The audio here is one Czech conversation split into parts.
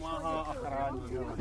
pomáhá a chrání.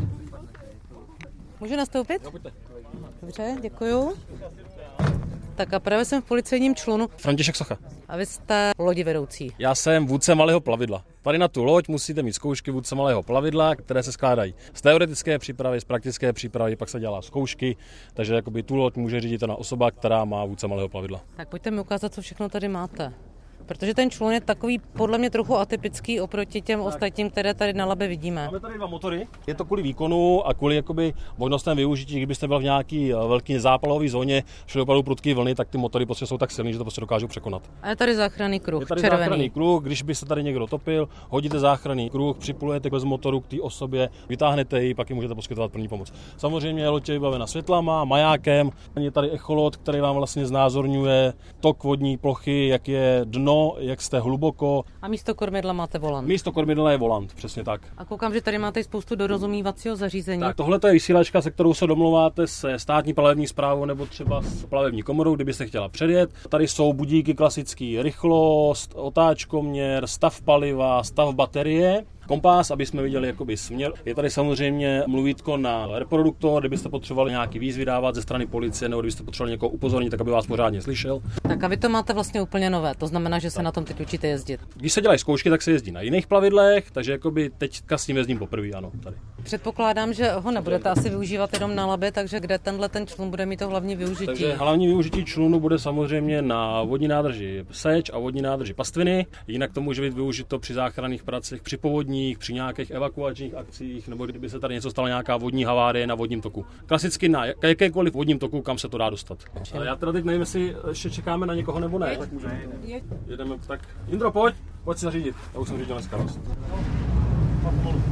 Můžu nastoupit? Jo, pojďte. Dobře, děkuju. Tak a právě jsem v policejním člunu. František Socha. A vy jste lodivedoucí. Já jsem vůdce malého plavidla. Tady na tu loď musíte mít zkoušky vůdce malého plavidla, které se skládají z teoretické přípravy, z praktické přípravy, pak se dělá zkoušky, takže jakoby tu loď může řídit ona osoba, která má vůdce malého plavidla. Tak pojďte mi ukázat, co všechno tady máte. Protože ten člun je takový podle mě trochu atypický oproti těm ostatním, které tady na Labe vidíme. Máme tady 2 motory. Je to kvůli výkonu a kvůli jakoby možnostem využití, kdybyste byl v nějaký velký zápalový zóně, šly opravdu prudké vlny, tak ty motory prostě jsou tak silný, že to prostě dokážou překonat. A je tady záchranný kruh, je tady červený. záchranný kruh, když by se tady někdo topil, hodíte záchranný kruh, připulujete bez motoru k té osobě, vytáhnete ji, pak ji můžete poskytovat první pomoc. Samozřejmě loď je vybavena světlama, majákem, je tady echolot, který vám vlastně znázorňuje tok vodní plochy, jak je dno, jak jste hluboko. A místo kormidla máte volant. Místo kormidla je volant, přesně tak. A koukám, že tady máte spoustu dorozumívacího zařízení. Tak tohle je vysílačka, se kterou se domluváte se státní plavební správou nebo třeba s plavební komorou, kdybyste chtěla předjet. Tady jsou budíky klasický, rychlost, otáčkoměr, stav paliva, stav baterie. Kompás, aby jsme viděli jakoby směr. Je tady samozřejmě mluvítko na reproduktor, kdybyste potřebovali nějaký výzvy dávat ze strany policie nebo kdybyste potřebovali někoho upozornit, tak aby vás pořádně slyšel. Tak a vy to máte vlastně úplně nové, to znamená, že se na tom teď učíte jezdit. Když se dělají zkoušky, tak se jezdí na jiných plavidlech, takže jakoby teďka s ním jezdím poprvé, ano, tady. Předpokládám, že ho nebudete asi využívat jenom na Labě, takže kde ten člun bude mít to hlavní využití? Takže hlavní využití člunu bude samozřejmě na vodní nádrži Seč a vodní nádrži Pastviny, jinak to může být využito při záchranných pracích, při povodních, při nějakých evakuačních akcích, nebo kdyby se tady něco stalo, nějaká vodní havárie na vodním toku. Klasicky na jakékoliv vodním toku, kam se to dá dostat. Ale já teda teď nevím, jestli ještě čekáme na někoho nebo ne, tak můžeme. Jedeme tak. Indro, pojď si zařídit. Já už jsem řídil dneska dost. Pomalu.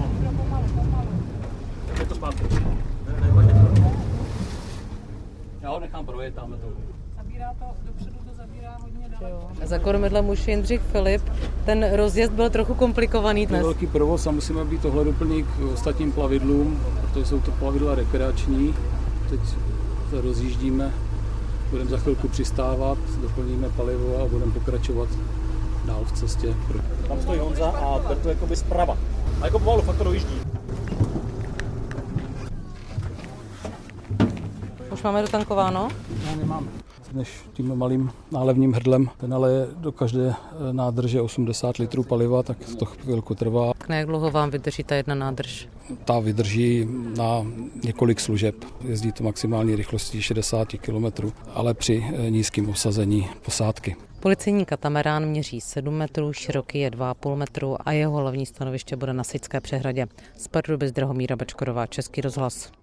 Je to zpátky. Já ho nechám projet, tamhle to. Zabírá to, dopředu to zabírá hodně daleko. Za kormidlem už Jindřich Filip. Ten rozjezd byl trochu komplikovaný dnes. To je velký provoz a musíme být ohleduplní k ostatním plavidlům, protože jsou to plavidla rekreační. Teď se rozjíždíme, budeme za chvilku přistávat, doplníme palivo a budeme pokračovat dál v cestě. Tam stojí Honza a Bertu jakoby zprava. A jako pomalu fakt to dojíždí. Už máme dotankováno? No, nemáme. Než tím malým nálevním hrdlem, ten ale je do každé nádrže 80 litrů paliva, tak to chvilku trvá. Na jak dlouho vám vydrží ta jedna nádrž? Ta vydrží na několik služeb. Jezdí to maximální rychlostí 60 km, ale při nízkém obsazení posádky. Policejní katamarán měří 7 metrů, široký je 2,5 metru a jeho hlavní stanoviště bude na Sejcké přehradě. Z Pardubic Drahomíra Bečkorová, Český rozhlas.